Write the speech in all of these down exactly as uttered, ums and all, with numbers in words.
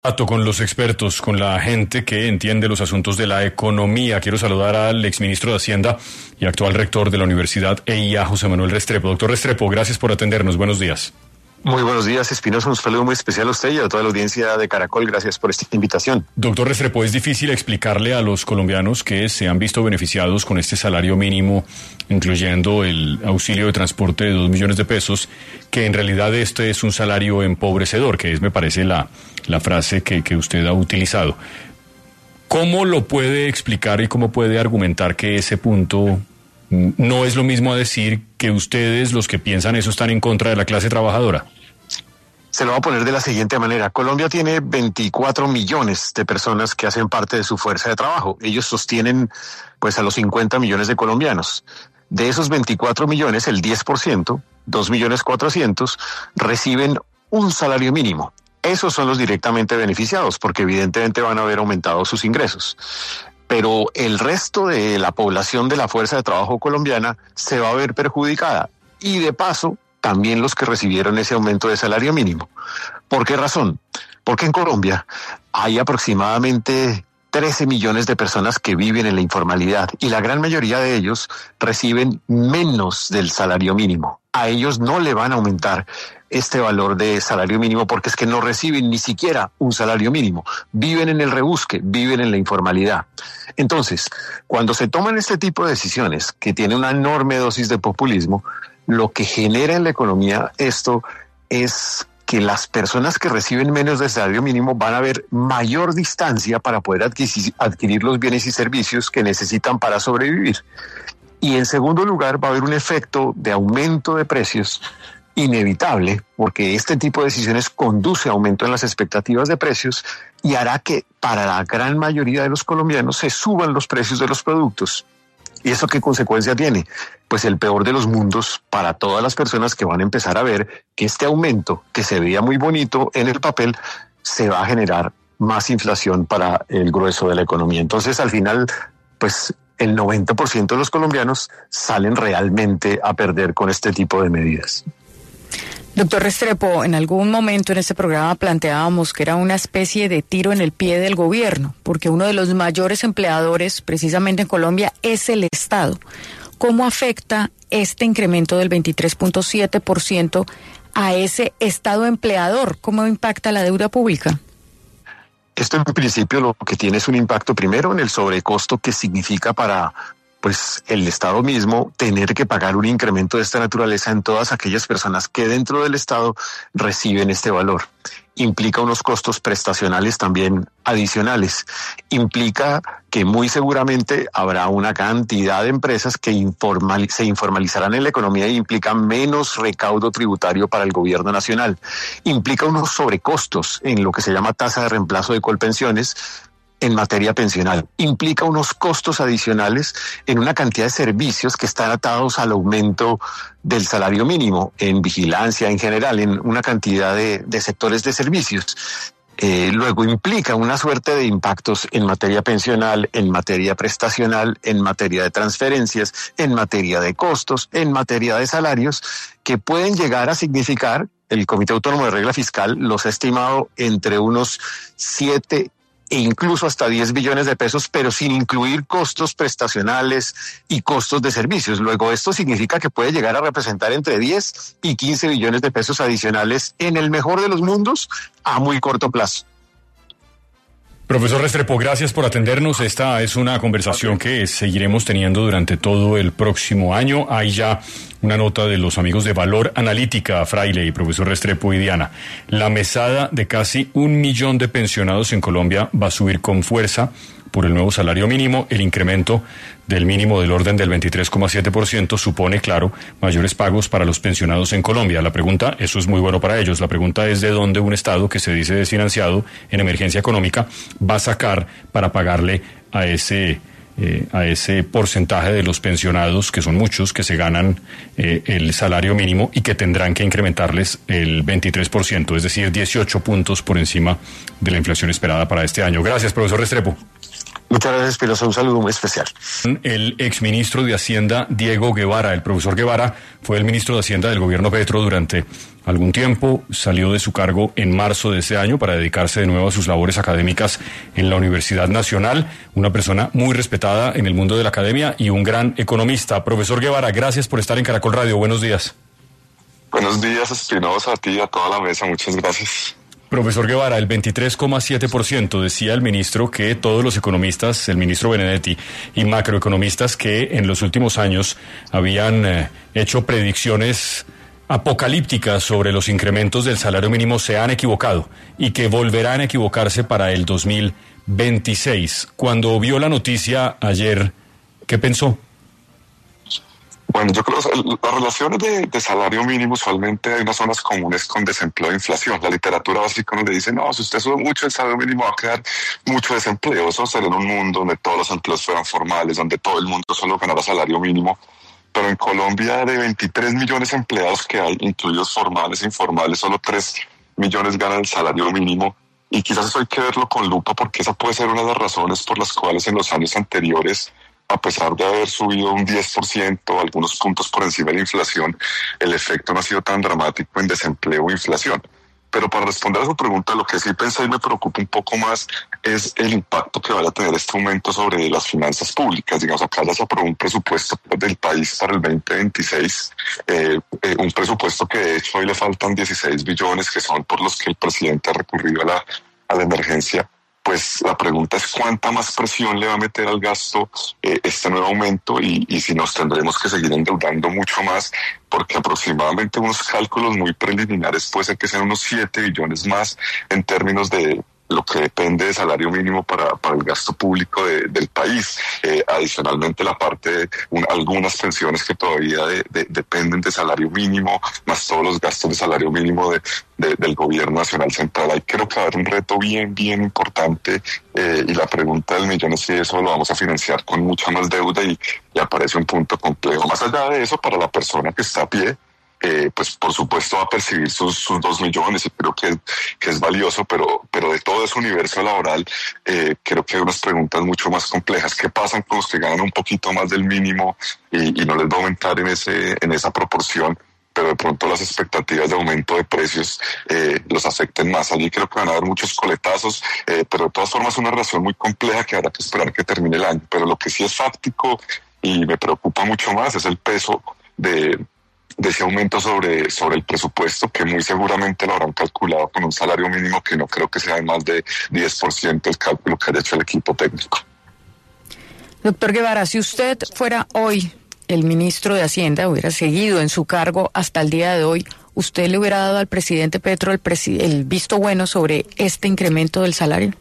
Trato con los expertos, con la gente que entiende los asuntos de la economía. Quiero saludar al exministro de Hacienda y actual rector de la Universidad E I A, José Manuel Restrepo. Doctor Restrepo, gracias por atendernos. Buenos días. Muy buenos días, Espinosa. Un saludo muy especial a usted y a toda la audiencia de Caracol. Gracias por esta invitación. Doctor Restrepo, es difícil explicarle a los colombianos que se han visto beneficiados con este salario mínimo, incluyendo el auxilio de transporte de dos millones de pesos, que en realidad este es un salario empobrecedor, que es, me parece, la, la frase que, que usted ha utilizado. ¿Cómo lo puede explicar y cómo puede argumentar que ese punto no es lo mismo a decir que ustedes, los que piensan eso, están en contra de la clase trabajadora? Se lo voy a poner de la siguiente manera. Colombia tiene veinticuatro millones de personas que hacen parte de su fuerza de trabajo. Ellos sostienen pues a los cincuenta millones de colombianos. De esos veinticuatro millones, el diez por ciento, dos millones cuatrocientos, reciben un salario mínimo. Esos son los directamente beneficiados, porque evidentemente van a haber aumentado sus ingresos. Pero el resto de la población de la fuerza de trabajo colombiana se va a ver perjudicada. Y de paso, también los que recibieron ese aumento de salario mínimo. ¿Por qué razón? Porque en Colombia hay aproximadamente trece millones de personas que viven en la informalidad y la gran mayoría de ellos reciben menos del salario mínimo. A ellos no le van a aumentar este valor de salario mínimo porque es que no reciben ni siquiera un salario mínimo. Viven en el rebusque, viven en la informalidad. Entonces, cuando se toman este tipo de decisiones que tiene una enorme dosis de populismo, lo que genera en la economía esto es que las personas que reciben menos del salario mínimo van a ver mayor distancia para poder adquirir, adquirir los bienes y servicios que necesitan para sobrevivir. Y en segundo lugar va a haber un efecto de aumento de precios inevitable, porque este tipo de decisiones conduce a aumento en las expectativas de precios y hará que para la gran mayoría de los colombianos se suban los precios de los productos. ¿Y eso qué consecuencia tiene? Pues el peor de los mundos para todas las personas que van a empezar a ver que este aumento, que se veía muy bonito en el papel, se va a generar más inflación para el grueso de la economía. Entonces, al final, pues el noventa por ciento de los colombianos salen realmente a perder con este tipo de medidas. Doctor Restrepo, en algún momento en este programa planteábamos que era una especie de tiro en el pie del gobierno, porque uno de los mayores empleadores precisamente en Colombia es el Estado. ¿Cómo afecta este incremento del veintitrés punto siete por ciento a ese Estado empleador? ¿Cómo impacta la deuda pública? Esto en principio lo que tiene es un impacto primero en el sobrecosto que significa para pues el Estado mismo tener que pagar un incremento de esta naturaleza en todas aquellas personas que dentro del Estado reciben este valor. Implica unos costos prestacionales también adicionales. Implica que muy seguramente habrá una cantidad de empresas que informal, se formalizarán en la economía y implica menos recaudo tributario para el gobierno nacional. Implica unos sobrecostos en lo que se llama tasa de reemplazo de Colpensiones, en materia pensional. Implica unos costos adicionales en una cantidad de servicios que están atados al aumento del salario mínimo, en vigilancia en general, en una cantidad de, de sectores de servicios. Eh, luego implica una suerte de impactos en materia pensional, en materia prestacional, en materia de transferencias, en materia de costos, en materia de salarios, que pueden llegar a significar, el Comité Autónomo de Regla Fiscal los ha estimado entre unos siete e incluso hasta diez billones de pesos, pero sin incluir costos prestacionales y costos de servicios. Luego, esto significa que puede llegar a representar entre diez y quince billones de pesos adicionales en el mejor de los mundos a muy corto plazo. Profesor Restrepo, gracias por atendernos. Esta es una conversación que seguiremos teniendo durante todo el próximo año. Hay ya una nota de los amigos de Valor Analítica, Fraile y profesor Restrepo y Diana. La mesada de casi un millón de pensionados en Colombia va a subir con fuerza por el nuevo salario mínimo. El incremento del mínimo del orden del veintitrés coma siete por ciento supone, claro, mayores pagos para los pensionados en Colombia. La pregunta, eso es muy bueno para ellos, la pregunta es de dónde un Estado que se dice desfinanciado en emergencia económica va a sacar para pagarle a ese eh, a ese porcentaje de los pensionados, que son muchos, que se ganan eh, el salario mínimo y que tendrán que incrementarles el veintitrés por ciento, es decir, dieciocho puntos por encima de la inflación esperada para este año. Gracias, profesor Restrepo. Muchas gracias, Espinosa. Un saludo muy especial. El exministro de Hacienda, Diego Guevara, el profesor Guevara, fue el ministro de Hacienda del gobierno Petro durante algún tiempo. Salió de su cargo en marzo de ese año para dedicarse de nuevo a sus labores académicas en la Universidad Nacional. Una persona muy respetada en el mundo de la academia y un gran economista. Profesor Guevara, gracias por estar en Caracol Radio. Buenos días. Buenos días, Espinosa, a ti y a toda la mesa. Muchas gracias. Profesor Guevara, el veintitrés coma siete por ciento decía el ministro que todos los economistas, el ministro Benedetti y macroeconomistas que en los últimos años habían eh, hecho predicciones apocalípticas sobre los incrementos del salario mínimo se han equivocado y que volverán a equivocarse para el dos mil veintiséis. Cuando vio la noticia ayer, ¿qué pensó? Bueno, yo creo que las relaciones de, de salario mínimo usualmente hay unas zonas comunes con desempleo e inflación. La literatura básica nos dice, no, si usted sube mucho el salario mínimo va a crear mucho desempleo. Eso sería en un mundo donde todos los empleos fueran formales, donde todo el mundo solo ganara salario mínimo. Pero en Colombia, de veintitrés millones de empleados que hay, incluidos formales e informales, solo tres millones ganan el salario mínimo. Y quizás eso hay que verlo con lupa porque esa puede ser una de las razones por las cuales en los años anteriores, a pesar de haber subido un diez por ciento, algunos puntos por encima de la inflación, el efecto no ha sido tan dramático en desempleo e inflación. Pero para responder a su pregunta, lo que sí pensé y me preocupa un poco más es el impacto que vaya a tener este aumento sobre las finanzas públicas. Digamos, acá ya se aprobó un presupuesto del país para el veinte veintiséis, eh, eh, un presupuesto que de hecho hoy le faltan dieciséis billones, que son por los que el presidente ha recurrido a la, a la emergencia. Pues la pregunta es cuánta más presión le va a meter al gasto eh, este nuevo aumento y, y si nos tendremos que seguir endeudando mucho más, porque aproximadamente unos cálculos muy preliminares puede ser que sean unos siete billones más en términos de lo que depende de salario mínimo para, para el gasto público de, del país. Eh, adicionalmente la parte de un, algunas pensiones que todavía de, de, dependen de salario mínimo, más todos los gastos de salario mínimo de, de, del gobierno nacional central. Ahí creo que va a haber un reto bien, bien importante eh, y la pregunta del millón es si eso lo vamos a financiar con mucha más deuda y, y aparece un punto complejo. Más allá de eso, para la persona que está a pie, Eh, pues por supuesto va a percibir sus, sus dos millones y creo que, que es valioso, pero, pero de todo ese universo laboral eh, creo que hay unas preguntas mucho más complejas. ¿Qué pasa con los que ganan un poquito más del mínimo y, y no les va a aumentar en, ese, en esa proporción? Pero de pronto las expectativas de aumento de precios eh, los afecten más. Allí creo que van a haber muchos coletazos, eh, pero de todas formas es una relación muy compleja que habrá que esperar que termine el año. Pero lo que sí es fáctico y me preocupa mucho más es el peso de... de ese aumento sobre, sobre el presupuesto, que muy seguramente lo habrán calculado con un salario mínimo que no creo que sea de más de diez por ciento el cálculo que haya hecho el equipo técnico. Doctor Guevara, si usted fuera hoy el ministro de Hacienda, hubiera seguido en su cargo hasta el día de hoy, ¿usted le hubiera dado al presidente Petro el, presi- el visto bueno sobre este incremento del salario?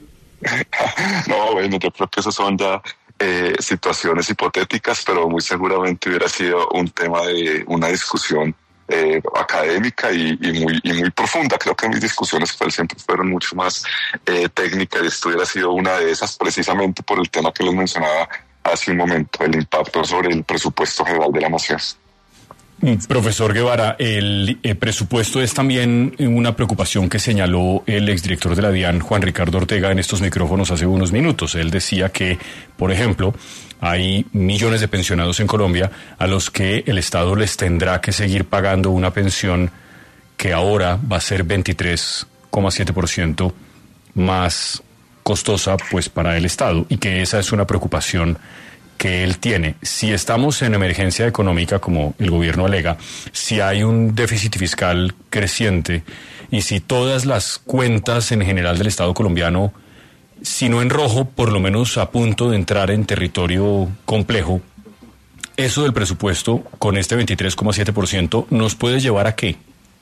No, bueno, yo creo que esos son ya Eh, situaciones hipotéticas, pero muy seguramente hubiera sido un tema de una discusión eh, académica y, y muy y muy profunda. Creo que mis discusiones pues, siempre fueron mucho más eh, técnicas y esto hubiera sido una de esas precisamente por el tema que les mencionaba hace un momento, el impacto sobre el presupuesto general de la nación. Profesor Guevara, el, el presupuesto es también una preocupación que señaló el exdirector de la DIAN, Juan Ricardo Ortega, en estos micrófonos hace unos minutos. Él decía que, por ejemplo, hay millones de pensionados en Colombia a los que el Estado les tendrá que seguir pagando una pensión que ahora va a ser veintitrés coma siete por ciento más costosa pues para el Estado y que esa es una preocupación que él tiene. Si estamos en emergencia económica, como el gobierno alega, si hay un déficit fiscal creciente y si todas las cuentas en general del Estado colombiano, si no en rojo, por lo menos a punto de entrar en territorio complejo, eso del presupuesto con este veintitrés coma siete por ciento nos puede llevar a qué?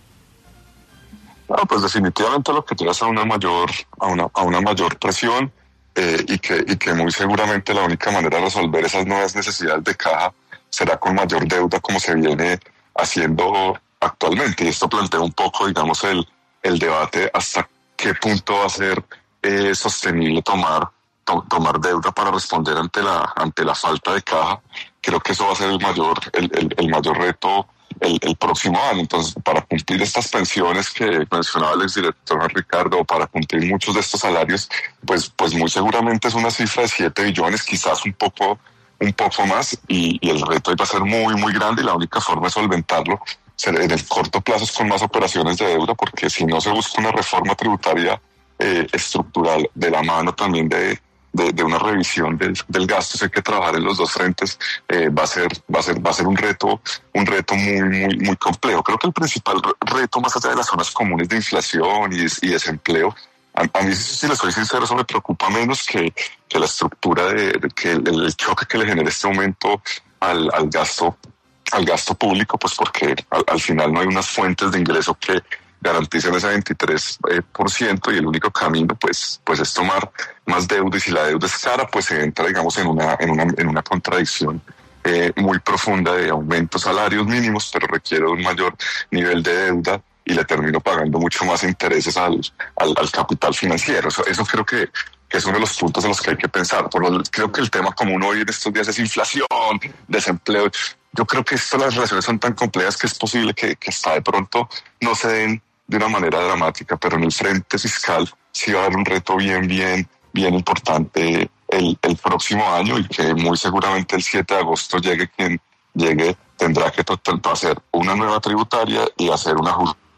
No, pues definitivamente lo que lleva es a una mayor, a una, a una mayor presión. Eh, y, que, y que muy seguramente la única manera de resolver esas nuevas necesidades de caja será con mayor deuda como se viene haciendo actualmente. Y esto plantea un poco, digamos, el, el debate hasta qué punto va a ser eh, sostenible tomar, to, tomar deuda para responder ante la, ante la falta de caja. Creo que eso va a ser el mayor, el, el, el mayor reto el, el próximo año. Entonces, para cumplir estas pensiones que mencionaba el exdirector Ricardo, o para cumplir muchos de estos salarios, pues, pues muy seguramente es una cifra de siete billones, quizás un poco, un poco más, y, y el reto ahí va a ser muy, muy grande, y la única forma de solventarlo en el corto plazo es con más operaciones de deuda, porque si no se busca una reforma tributaria eh, estructural de la mano también de De, de una revisión del, del gasto, hay que trabajar en los dos frentes, eh, va a ser, va a ser, va a ser un reto, un reto muy, muy, muy complejo. Creo que el principal reto, más allá de las zonas comunes de inflación y, y desempleo, a, a mí, si les soy sincero, eso me preocupa menos que, que la estructura de, de que el, el choque que le genera este aumento al, al gasto, al gasto público, pues porque al, al final no hay unas fuentes de ingreso que garanticen ese veintitrés por ciento, y el único camino pues pues es tomar más deuda, y si la deuda es cara pues se entra digamos en una en una en una contradicción eh, muy profunda de aumento de salarios mínimos, pero requiere un mayor nivel de deuda y le termino pagando mucho más intereses al al, al capital financiero. Eso, eso creo que que es uno de los puntos en los que hay que pensar. Por lo, creo que el tema común hoy en estos días es inflación, desempleo. Yo creo que esto, las relaciones son tan complejas que es posible que, que hasta de pronto no se den de una manera dramática, pero en el frente fiscal sí va a haber un reto bien, bien, bien importante el, el próximo año, y que muy seguramente el siete de agosto llegue quien llegue, tendrá que tanto hacer una nueva tributaria y hacer un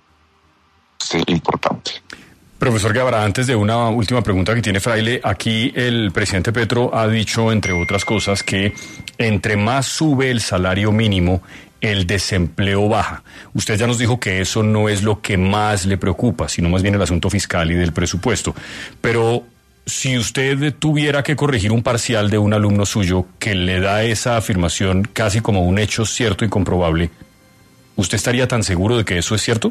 ajuste importante. Profesor Guevara, antes de una última pregunta que tiene Fraile, aquí el presidente Petro ha dicho, entre otras cosas, que entre más sube el salario mínimo, el desempleo baja. Usted ya nos dijo que eso no es lo que más le preocupa, sino más bien el asunto fiscal y del presupuesto. Pero si usted tuviera que corregir un parcial de un alumno suyo que le da esa afirmación casi como un hecho cierto y comprobable, ¿usted estaría tan seguro de que eso es cierto?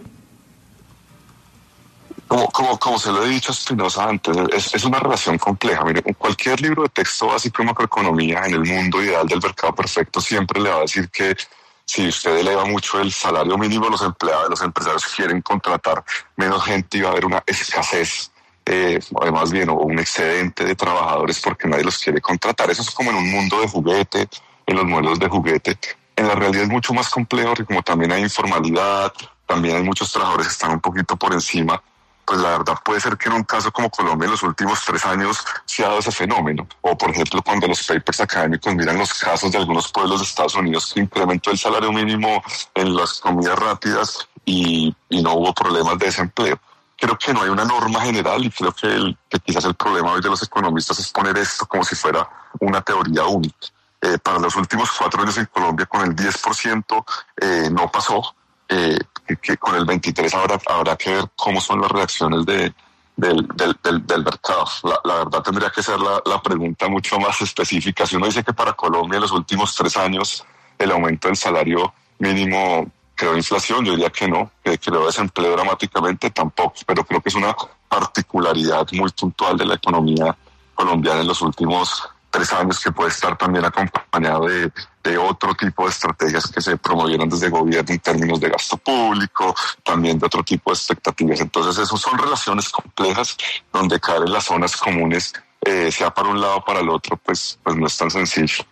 Como, como, como se lo he dicho a Espinosa antes, es, es una relación compleja. Mire, cualquier libro de texto básico de macroeconomía en el mundo ideal del mercado perfecto siempre le va a decir que si usted eleva mucho el salario mínimo, los empleados, los empresarios quieren contratar menos gente y va a haber una escasez, eh, o más bien, o un excedente de trabajadores porque nadie los quiere contratar. Eso es como en un mundo de juguete, en los modelos de juguete. En la realidad es mucho más complejo, porque como también hay informalidad, también hay muchos trabajadores que están un poquito por encima. Pues la verdad puede ser que en un caso como Colombia en los últimos tres años se ha dado ese fenómeno. O por ejemplo cuando los papers académicos miran los casos de algunos pueblos de Estados Unidos que incrementó el salario mínimo en las comidas rápidas y, y no hubo problemas de desempleo. Creo que no hay una norma general, y creo que, el, que quizás el problema hoy de los economistas es poner esto como si fuera una teoría única. Eh, para los últimos cuatro años en Colombia con el diez por ciento eh, no pasó. Eh, que, que con el veintitrés habrá, habrá que ver cómo son las reacciones de, del, del, del, del mercado. La, la verdad tendría que ser la, la pregunta mucho más específica. Si uno dice que para Colombia en los últimos tres años el aumento del salario mínimo creó inflación, yo diría que no, que creó desempleo dramáticamente tampoco, pero creo que es una particularidad muy puntual de la economía colombiana en los últimos tres años, que puede estar también acompañado de, de otro tipo de estrategias que se promovieron desde el gobierno en términos de gasto público, también de otro tipo de expectativas. Entonces, eso son relaciones complejas donde caer en las zonas comunes, eh, sea para un lado o para el otro, pues, pues no es tan sencillo.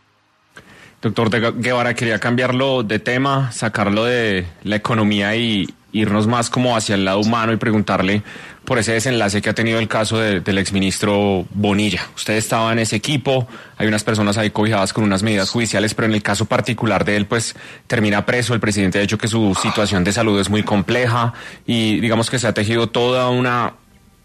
Doctor Guevara, quería cambiarlo de tema, sacarlo de la economía y irnos más como hacia el lado humano y preguntarle por ese desenlace que ha tenido el caso de, del exministro Bonilla. Usted estaba en ese equipo, hay unas personas ahí cobijadas con unas medidas judiciales, pero en el caso particular de él, pues termina preso. El presidente ha dicho que su situación de salud es muy compleja y digamos que se ha tejido toda una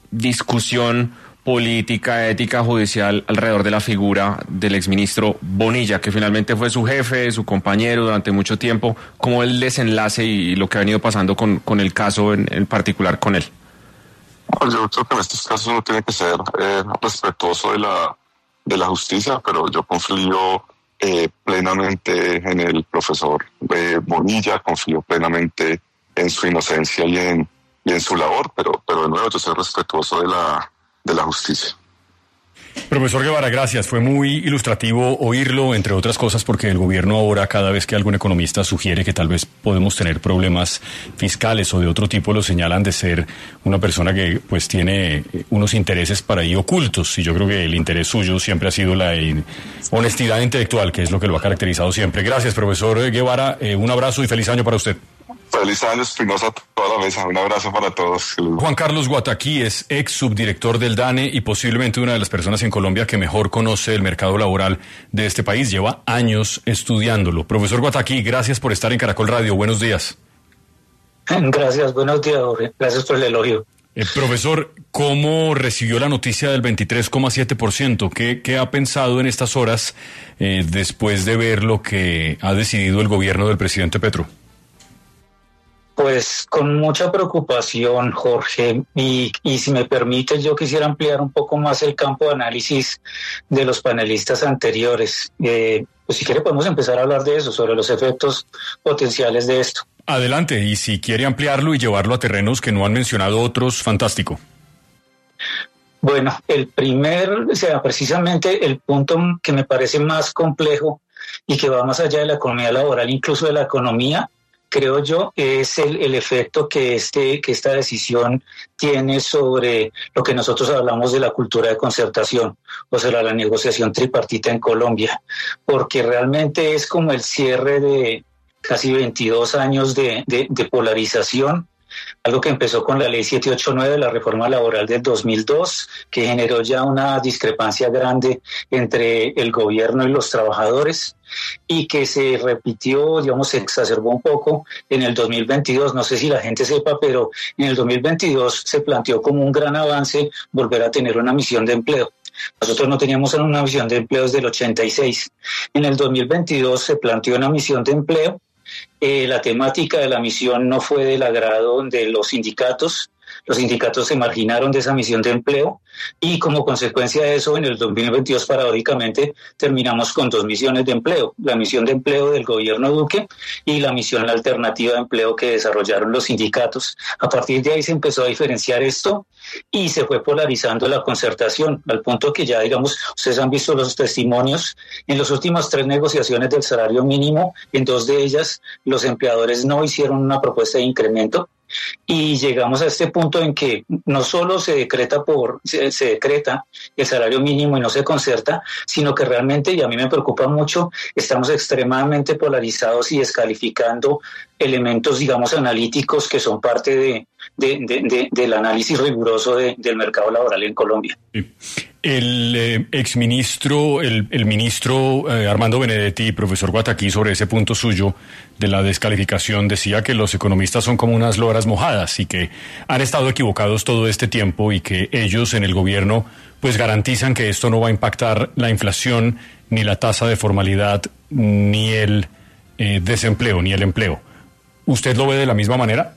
discusión política, ética, judicial alrededor de la figura del exministro Bonilla, que finalmente fue su jefe, su compañero durante mucho tiempo. ¿Cómo el desenlace y lo que ha venido pasando con, con el caso en, en particular con él? Yo creo que en estos casos uno tiene que ser eh, respetuoso de la, de la justicia, pero yo confío eh, plenamente en el profesor eh, Bonilla, confío plenamente en su inocencia y en, y en su labor, pero, pero de nuevo yo soy respetuoso de la de la justicia. Profesor Guevara, gracias. Fue muy ilustrativo oírlo, entre otras cosas, porque el gobierno ahora, cada vez que algún economista sugiere que tal vez podemos tener problemas fiscales o de otro tipo, lo señalan de ser una persona que pues tiene unos intereses para ahí ocultos. Y yo creo que el interés suyo siempre ha sido la honestidad intelectual, que es lo que lo ha caracterizado siempre. Gracias, profesor Guevara. Eh, un abrazo y feliz año para usted. Feliz año, Espinosa, toda la mesa. Un abrazo para todos. Juan Carlos Guataquí es ex subdirector del DANE y posiblemente una de las personas en Colombia que mejor conoce el mercado laboral de este país. Lleva años estudiándolo. Profesor Guataquí, gracias por estar en Caracol Radio. Buenos días. Gracias, buenos días, Jorge. Gracias por el elogio. Eh, profesor, ¿cómo recibió la noticia del veintitrés coma siete por ciento? ¿Qué, ¿Qué ha pensado en estas horas eh, después de ver lo que ha decidido el gobierno del presidente Petro? Pues con mucha preocupación, Jorge, y, y si me permite, yo quisiera ampliar un poco más el campo de análisis de los panelistas anteriores. Eh, pues si quiere podemos empezar a hablar de eso, sobre los efectos potenciales de esto. Adelante, y si quiere ampliarlo y llevarlo a terrenos que no han mencionado otros, fantástico. Bueno, el primer, o sea, precisamente el punto que me parece más complejo y que va más allá de la economía laboral, incluso de la economía, creo yo, es el, el efecto que, este, que esta decisión tiene sobre lo que nosotros hablamos de la cultura de concertación, o sea, la negociación tripartita en Colombia, porque realmente es como el cierre de casi veintidós años de, de, de polarización, algo que empezó con la ley setecientos ochenta y nueve, la reforma laboral del dos mil dos, que generó ya una discrepancia grande entre el gobierno y los trabajadores, y que se repitió, digamos, se exacerbó un poco en el dos mil veintidós. No sé si la gente sepa, pero en el dos mil veintidós se planteó como un gran avance volver a tener una misión de empleo. Nosotros no teníamos una misión de empleo desde el ochenta y seis. En el dos mil veintidós se planteó una misión de empleo. Eh, la temática de la misión no fue del agrado de los sindicatos. Los sindicatos se marginaron de esa misión de empleo y como consecuencia de eso en el dos mil veintidós paradójicamente terminamos con dos misiones de empleo, la misión de empleo del gobierno Duque y la misión alternativa de empleo que desarrollaron los sindicatos. A partir de ahí se empezó a diferenciar esto y se fue polarizando la concertación al punto que ya, digamos, ustedes han visto los testimonios en las últimas tres negociaciones del salario mínimo, en dos de ellas los empleadores no hicieron una propuesta de incremento. Y llegamos a este punto en que no solo se decreta por se, se decreta el salario mínimo y no se concerta, sino que realmente, y a mí me preocupa mucho, estamos extremadamente polarizados y descalificando elementos, digamos, analíticos que son parte de, de, de, de del análisis riguroso de, del mercado laboral en Colombia. Sí. El eh, exministro, el, el ministro eh, Armando Benedetti, profesor Guataquí, sobre ese punto suyo de la descalificación, decía que los economistas son como unas loras mojadas y que han estado equivocados todo este tiempo y que ellos en el gobierno pues garantizan que esto no va a impactar la inflación, ni la tasa de formalidad, ni el eh, desempleo, ni el empleo. ¿Usted lo ve de la misma manera?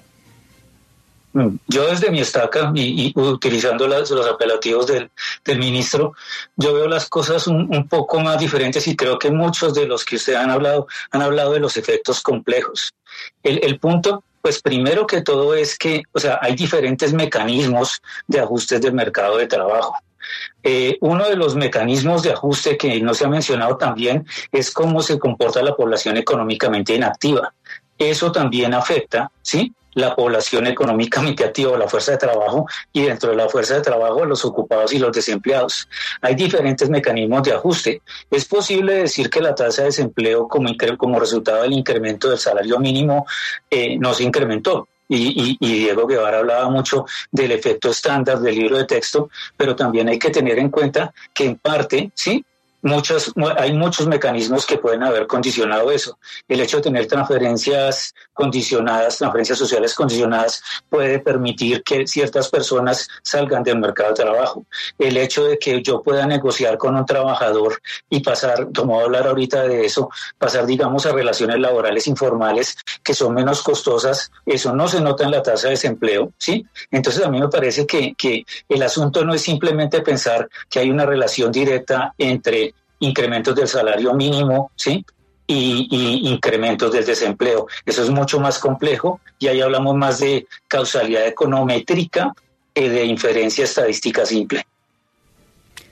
Yo desde mi estaca y, y utilizando las, los apelativos del, del ministro, yo veo las cosas un, un poco más diferentes y creo que muchos de los que usted han hablado han hablado de los efectos complejos. El, el punto, pues primero que todo es que, o sea, hay diferentes mecanismos de ajustes del mercado de trabajo. Eh, uno de los mecanismos de ajuste que no se ha mencionado también es cómo se comporta la población económicamente inactiva. Eso también afecta, ¿sí?, la población económicamente activa, la fuerza de trabajo, y dentro de la fuerza de trabajo los ocupados y los desempleados. Hay diferentes mecanismos de ajuste. Es posible decir que la tasa de desempleo como, incre- como resultado del incremento del salario mínimo eh, no se incrementó. Y, y, y Diego Guevara hablaba mucho del efecto estándar del libro de texto, pero también hay que tener en cuenta que en parte, sí, Muchos, hay muchos mecanismos que pueden haber condicionado eso. El hecho de tener transferencias condicionadas, transferencias sociales condicionadas, puede permitir que ciertas personas salgan del mercado de trabajo. El hecho de que yo pueda negociar con un trabajador y pasar, como voy a hablar ahorita de eso, pasar, digamos, a relaciones laborales informales que son menos costosas, eso no se nota en la tasa de desempleo, ¿sí? Entonces a mí me parece que, que el asunto no es simplemente pensar que hay una relación directa entre incrementos del salario mínimo, ¿sí?, y, y incrementos del desempleo. Eso es mucho más complejo y ahí hablamos más de causalidad econométrica que de inferencia estadística simple.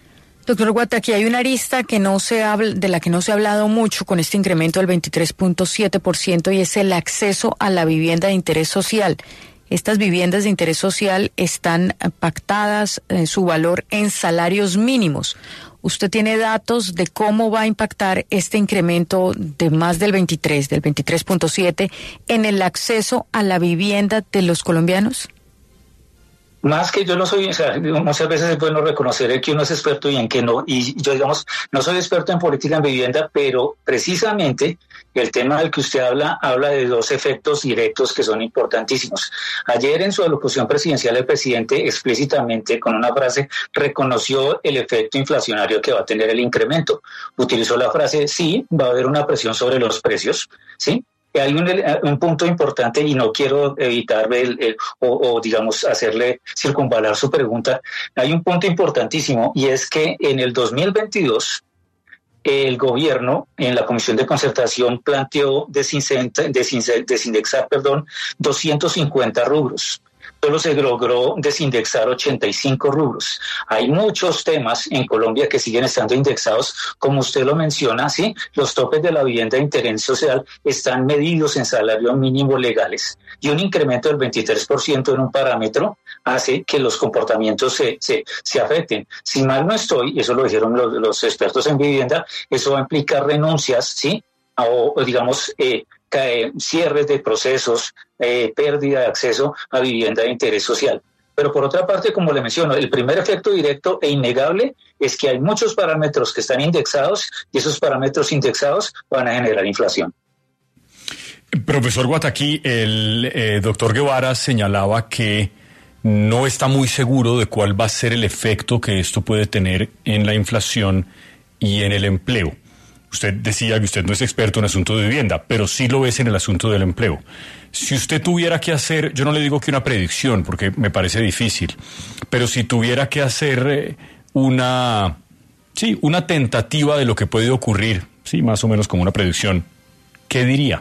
Doctor Guataqui, hay una arista que no se habla, de la que no se ha hablado mucho con este incremento del veintitrés punto siete por ciento y es el acceso a la vivienda de interés social. Estas viviendas de interés social están pactadas en su valor en salarios mínimos. ¿Usted tiene datos de cómo va a impactar este incremento de más del veintitrés, del veintitrés punto siete, en el acceso a la vivienda de los colombianos? Más que yo no soy, o sea, muchas veces es bueno reconocer en que uno es experto y en que no, y yo digamos, no soy experto en política en vivienda, pero precisamente el tema del que usted habla, habla de dos efectos directos que son importantísimos. Ayer en su alocución presidencial el presidente explícitamente con una frase reconoció el efecto inflacionario que va a tener el incremento. Utilizó la frase, sí, va a haber una presión sobre los precios, ¿sí? Hay un, un punto importante y no quiero evitar el, el, o, o, digamos, hacerle circunvalar su pregunta. Hay un punto importantísimo y es que en el dos mil veintidós el gobierno en la Comisión de Concertación planteó desindexar, desindexar perdón, doscientos cincuenta rubros. Solo se logró desindexar ochenta y cinco rubros. Hay muchos temas en Colombia que siguen estando indexados, como usted lo menciona, sí, los topes de la vivienda de interés social están medidos en salarios mínimos legales y un incremento del veintitrés por ciento en un parámetro hace que los comportamientos se, se, se afecten. Si mal no estoy, eso lo dijeron los, los expertos en vivienda, eso va a implicar renuncias, sí, o, o digamos, eh, cae, cierres de procesos, eh, pérdida de acceso a vivienda de interés social. Pero por otra parte, como le menciono, el primer efecto directo e innegable es que hay muchos parámetros que están indexados y esos parámetros indexados van a generar inflación. Profesor Guataqui, el eh, doctor Guevara señalaba que no está muy seguro de cuál va a ser el efecto que esto puede tener en la inflación y en el empleo. Usted decía que usted no es experto en asuntos de vivienda, pero sí lo es en el asunto del empleo. Si usted tuviera que hacer, yo no le digo que una predicción, porque me parece difícil, pero si tuviera que hacer una, sí, una tentativa de lo que puede ocurrir, sí, más o menos como una predicción, ¿qué diría?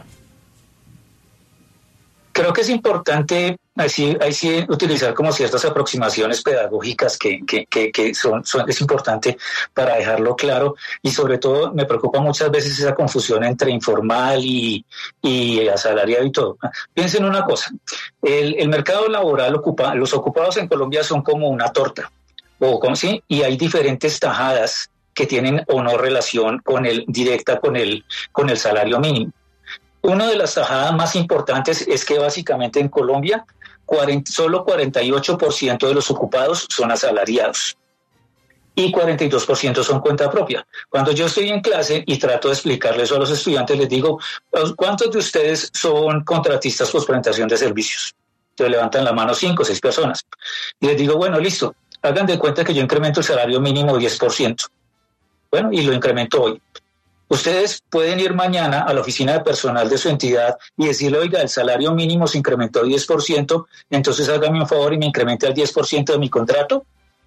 Creo que es importante así, así utilizar como ciertas aproximaciones pedagógicas que, que, que, que son, son, es importante para dejarlo claro y sobre todo me preocupa muchas veces esa confusión entre informal y, y asalariado y todo. Piensen una cosa, el, el mercado laboral ocupa, los ocupados en Colombia son como una torta, o como, ¿sí? Y hay diferentes tajadas que tienen o no relación con el, directa con el, con el salario mínimo. Una de las tajadas más importantes es que básicamente en Colombia cuarenta, solo cuarenta y ocho por ciento de los ocupados son asalariados y cuarenta y dos por ciento son cuenta propia. Cuando yo estoy en clase y trato de explicarles a los estudiantes, les digo, ¿cuántos de ustedes son contratistas por presentación de servicios? Entonces levantan la mano cinco o seis personas. Y les digo, bueno, listo, hagan de cuenta que yo incremento el salario mínimo diez por ciento. Bueno, y lo incremento hoy. Ustedes pueden ir mañana a la oficina de personal de su entidad y decirle, oiga, el salario mínimo se incrementó diez por ciento, entonces hágame un favor y me incremente al diez por ciento de mi contrato.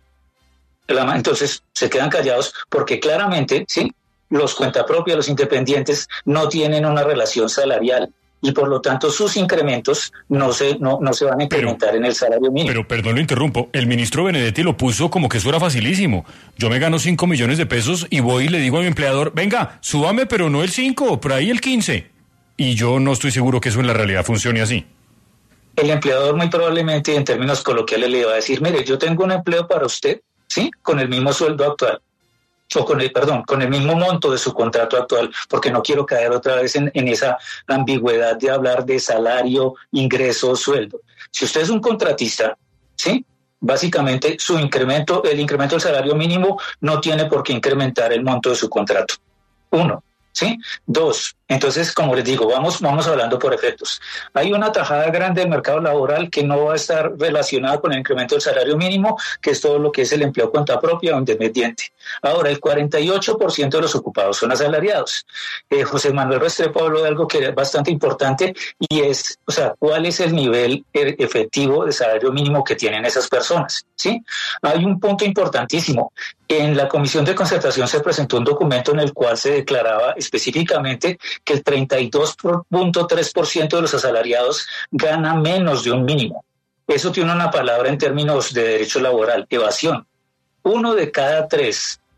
Entonces se quedan callados porque claramente, sí, los cuentapropios, los independientes no tienen una relación salarial y por lo tanto sus incrementos no se, no, no se van a incrementar pero, en el salario mínimo. Pero perdón, lo interrumpo, el ministro Benedetti lo puso como que eso era facilísimo. Yo me gano cinco millones de pesos y voy y le digo a mi empleador, venga, súbame pero no el cinco, por ahí el quince. Y yo no estoy seguro que eso en la realidad funcione así. El empleador muy probablemente en términos coloquiales le va a decir, mire, yo tengo un empleo para usted, ¿sí? Con el mismo sueldo actual. o con el, perdón, con el mismo monto de su contrato actual, porque no quiero caer otra vez en, en esa ambigüedad de hablar de salario, ingreso, sueldo. Si usted es un contratista, ¿sí? Básicamente su incremento, el incremento del salario mínimo no tiene por qué incrementar el monto de su contrato. Uno, ¿sí? Dos, entonces, como les digo, vamos, vamos hablando por efectos. Hay una tajada grande del mercado laboral que no va a estar relacionada con el incremento del salario mínimo, que es todo lo que es el empleo cuenta propia o independiente. Ahora, el cuarenta y ocho por ciento de los ocupados son asalariados. Eh, José Manuel Restrepo habló de algo que es bastante importante y es, o sea, ¿cuál es el nivel efectivo de salario mínimo que tienen esas personas? ¿Sí? Hay un punto importantísimo. En la Comisión de Concertación se presentó un documento en el cual se declaraba específicamente que el treinta y dos punto tres por ciento de los asalariados gana menos de un mínimo. Eso tiene una palabra en términos de derecho laboral, evasión. Uno de cada tres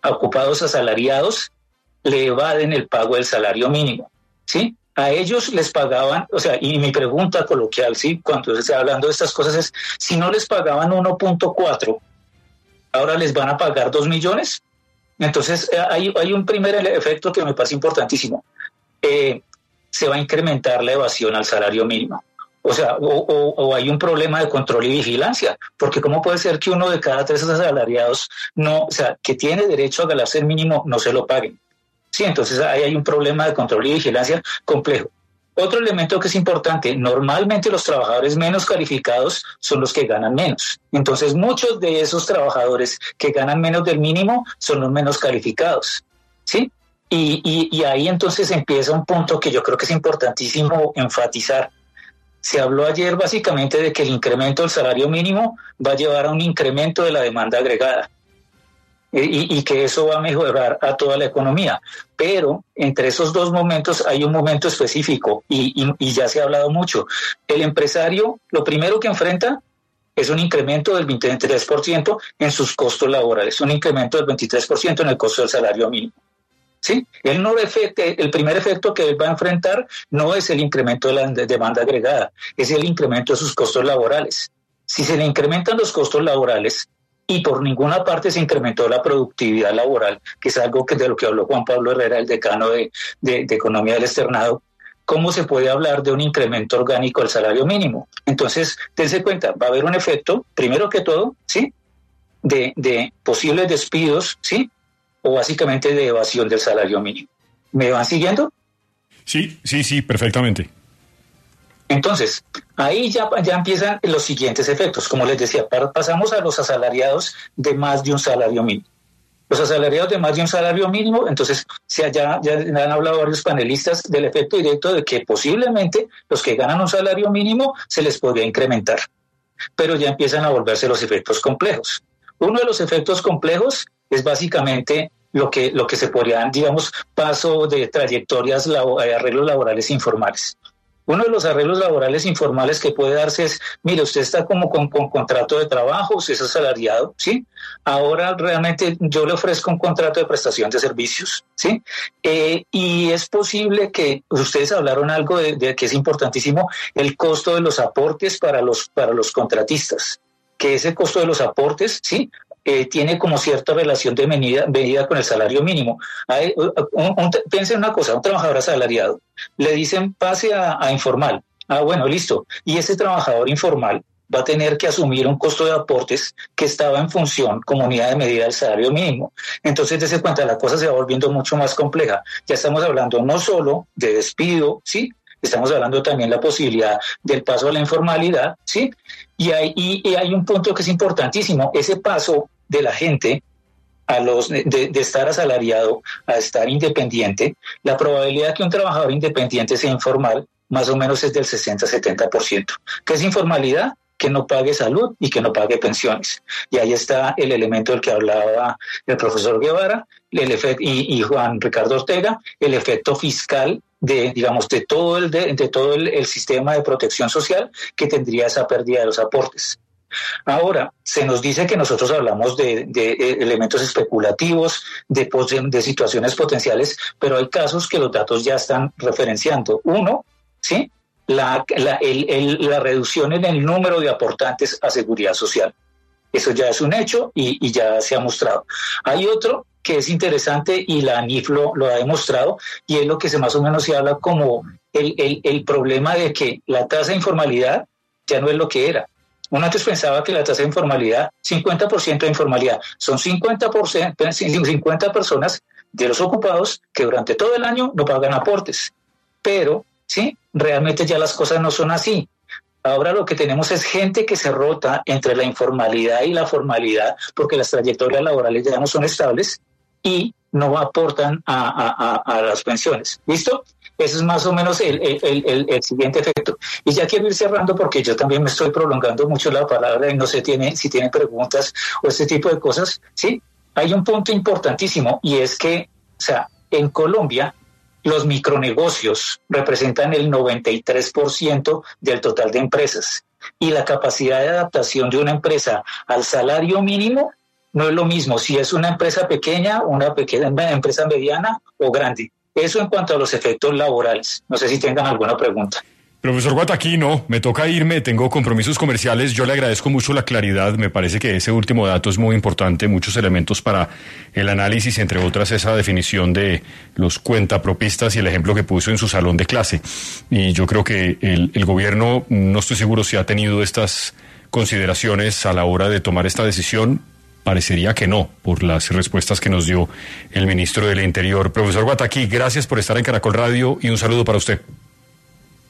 ocupados asalariados le evaden el pago del salario mínimo, ¿sí? A ellos les pagaban, o sea, y mi pregunta coloquial, ¿sí? Cuando se está hablando de estas cosas es, si no les pagaban uno punto cuatro, ¿ahora les van a pagar dos millones? Entonces, hay, hay un primer efecto que me parece importantísimo. Eh, se va a incrementar la evasión al salario mínimo. O sea, o, o, o hay un problema de control y vigilancia, porque ¿cómo puede ser que uno de cada tres asalariados, no, o sea, que tiene derecho a ganarse el mínimo, no se lo paguen? Sí, entonces ahí hay un problema de control y vigilancia complejo. Otro elemento que es importante, normalmente los trabajadores menos calificados son los que ganan menos. Entonces muchos de esos trabajadores que ganan menos del mínimo son los menos calificados, ¿sí? Y, y, y ahí entonces empieza un punto que yo creo que es importantísimo enfatizar. Se habló ayer básicamente de que el incremento del salario mínimo va a llevar a un incremento de la demanda agregada. Y, y que eso va a mejorar a toda la economía. Pero entre esos dos momentos hay un momento específico y, y, y ya se ha hablado mucho. El empresario lo primero que enfrenta es un incremento del veintitrés por ciento en sus costos laborales, un incremento del veintitrés por ciento en el costo del salario mínimo. ¿Sí? Él no efecte, el primer efecto que él va a enfrentar no es el incremento de la demanda agregada, es el incremento de sus costos laborales. Si se le incrementan los costos laborales, y por ninguna parte se incrementó la productividad laboral, que es algo que de lo que habló Juan Pablo Herrera, el decano de, de, de Economía del Externado, ¿cómo se puede hablar de un incremento orgánico del salario mínimo? Entonces, dense cuenta, va a haber un efecto, primero que todo, ¿sí?, de, de posibles despidos, ¿sí?, o básicamente de evasión del salario mínimo. ¿Me van siguiendo? Sí, sí, sí, perfectamente. Entonces, ahí ya, ya empiezan los siguientes efectos. Como les decía, pasamos a los asalariados de más de un salario mínimo. Los asalariados de más de un salario mínimo, entonces ya, ya, ya han hablado varios panelistas del efecto directo de que posiblemente los que ganan un salario mínimo se les podría incrementar. Pero ya empiezan a volverse los efectos complejos. Uno de los efectos complejos es básicamente lo que, lo que se podrían, digamos, paso de trayectorias, labo, arreglos laborales informales. Uno de los arreglos laborales informales que puede darse es, mire, usted está como con, con contrato de trabajo, usted es asalariado, ¿sí? Ahora realmente yo le ofrezco un contrato de prestación de servicios, ¿sí? Eh, y es posible que ustedes hablaron algo de, de que es importantísimo, el costo de los aportes para los, para los contratistas, que ese costo de los aportes, ¿sí?, Eh, tiene como cierta relación de medida, medida con el salario mínimo. Hay, un, un, piensen una cosa, un trabajador asalariado, le dicen pase a, a informal. Ah, bueno, listo. Y ese trabajador informal va a tener que asumir un costo de aportes que estaba en función como unidad de medida del salario mínimo. Entonces, dése cuenta, la cosa se va volviendo mucho más compleja. Ya estamos hablando no solo de despido, ¿sí?, estamos hablando también de la posibilidad del paso a la informalidad, ¿sí? Y hay, y, y hay un punto que es importantísimo, ese paso de la gente a los de, de estar asalariado a estar independiente, la probabilidad que un trabajador independiente sea informal más o menos es del sesenta a setenta por ciento. ¿Qué es informalidad? Que no pague salud y que no pague pensiones. Y ahí está el elemento del que hablaba el profesor Guevara el efecto, y, y Juan Ricardo Ortega, el efecto fiscal de, digamos, de todo el, de, de todo el, el sistema de protección social que tendría esa pérdida de los aportes. Ahora, se nos dice que nosotros hablamos de, de elementos especulativos, de, de situaciones potenciales, pero hay casos que los datos ya están referenciando. Uno, ¿sí?, la, la, el, el, la reducción en el número de aportantes a seguridad social. Eso ya es un hecho y, y ya se ha mostrado. Hay otro que es interesante y la ANIF lo, lo ha demostrado, y es lo que se más o menos se habla como el, el, el problema de que la tasa de informalidad ya no es lo que era. Uno antes pensaba que la tasa de informalidad, cincuenta por ciento de informalidad, son cincuenta por ciento, cincuenta personas de los ocupados que durante todo el año no pagan aportes. Pero, sí, realmente ya las cosas no son así. Ahora lo que tenemos es gente que se rota entre la informalidad y la formalidad porque las trayectorias laborales ya no son estables y no aportan a, a, a, a las pensiones. ¿Listo? Ese es más o menos el, el, el, el siguiente efecto. Y ya quiero ir cerrando porque yo también me estoy prolongando mucho la palabra y no sé tiene, si tienen preguntas o este tipo de cosas. Sí, hay un punto importantísimo y es que, o sea, en Colombia los micronegocios representan el noventa y tres por ciento del total de empresas y la capacidad de adaptación de una empresa al salario mínimo no es lo mismo si es una empresa pequeña, una pequeña empresa mediana o grande. Eso en cuanto a los efectos laborales. No sé si tengan alguna pregunta. Profesor Guataquí, no, me toca irme, tengo compromisos comerciales. Yo le agradezco mucho la claridad, me parece que ese último dato es muy importante, muchos elementos para el análisis, entre otras esa definición de los cuentapropistas y el ejemplo que puso en su salón de clase. Y yo creo que el, el gobierno, no estoy seguro si ha tenido estas consideraciones a la hora de tomar esta decisión. Parecería que no, por las respuestas que nos dio el ministro del Interior. Profesor Guataquí, gracias por estar en Caracol Radio y un saludo para usted.